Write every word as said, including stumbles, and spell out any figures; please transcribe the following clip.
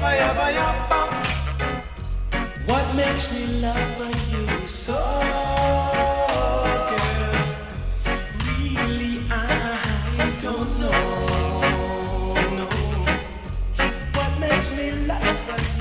What makes me love you so, girl? Really, I don't know. No. What makes me love you?